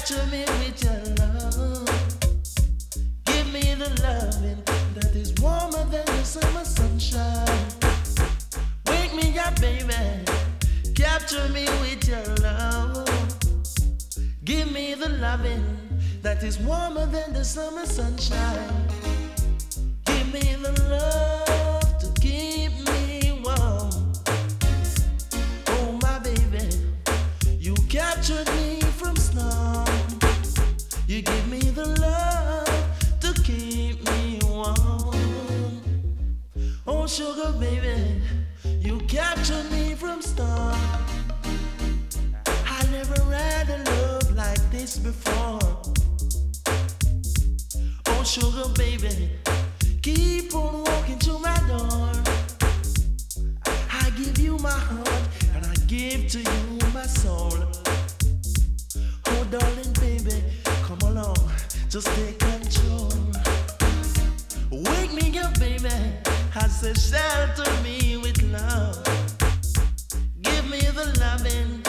Capture me with your love. Give me the loving that is warmer than the summer sunshine. Wake me up, baby. Capture me with your love. Give me the loving that is warmer than the summer sunshine. Give me the love to keep me warm. Oh, my baby, you captured me from storm. You give me the love to keep me warm. Oh, sugar baby, you captured me from storm. I never had a love like this before. Oh, sugar baby, keep on walking to my door. I give you my heart and I give to you my soul. Oh, darling baby, come along, just take control. Wake me up, baby, I say shelter me with love. Give me the loving